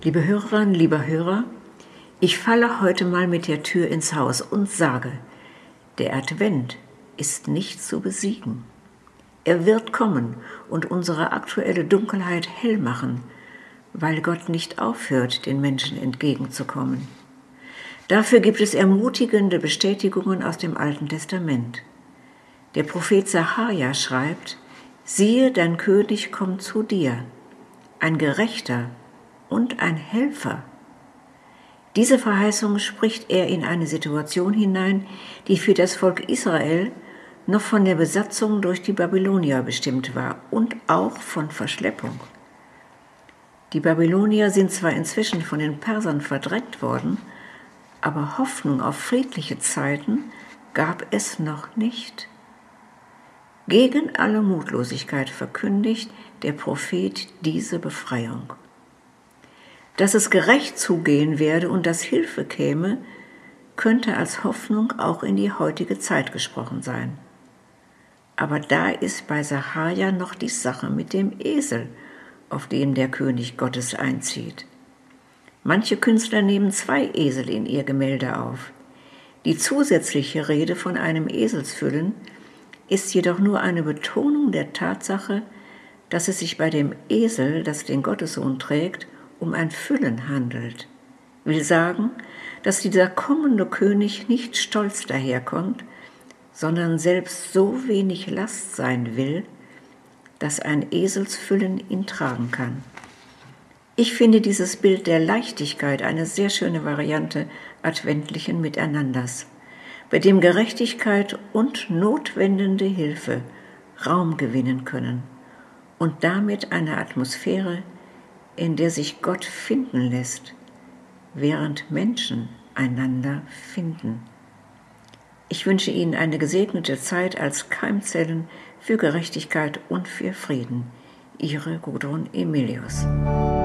Liebe Hörerinnen, lieber Hörer, ich falle heute mal mit der Tür ins Haus und sage, der Advent ist nicht zu besiegen. Er wird kommen und unsere aktuelle Dunkelheit hell machen, weil Gott nicht aufhört, den Menschen entgegenzukommen. Dafür gibt es ermutigende Bestätigungen aus dem Alten Testament. Der Prophet Sacharja schreibt, siehe, dein König kommt zu dir, ein Gerechter und ein Helfer. Diese Verheißung spricht er in eine Situation hinein, die für das Volk Israel noch von der Besatzung durch die Babylonier bestimmt war und auch von Verschleppung. Die Babylonier sind zwar inzwischen von den Persern verdrängt worden, aber Hoffnung auf friedliche Zeiten gab es noch nicht. Gegen alle Mutlosigkeit verkündigt der Prophet diese Befreiung. Dass es gerecht zugehen werde und dass Hilfe käme, könnte als Hoffnung auch in die heutige Zeit gesprochen sein. Aber da ist bei Sacharja noch die Sache mit dem Esel, auf dem der König Gottes einzieht. Manche Künstler nehmen 2 Esel in ihr Gemälde auf. Die zusätzliche Rede von einem Eselsfüllen ist jedoch nur eine Betonung der Tatsache, dass es sich bei dem Esel, das den Gottessohn trägt, um ein Füllen handelt. Will sagen, dass dieser kommende König nicht stolz daherkommt, sondern selbst so wenig Last sein will, dass ein Eselsfüllen ihn tragen kann. Ich finde dieses Bild der Leichtigkeit eine sehr schöne Variante adventlichen Miteinanders, bei dem Gerechtigkeit und notwendende Hilfe Raum gewinnen können und damit eine Atmosphäre, in der sich Gott finden lässt, während Menschen einander finden. Ich wünsche Ihnen eine gesegnete Zeit als Keimzellen für Gerechtigkeit und für Frieden. Ihre Gudrun Emilius.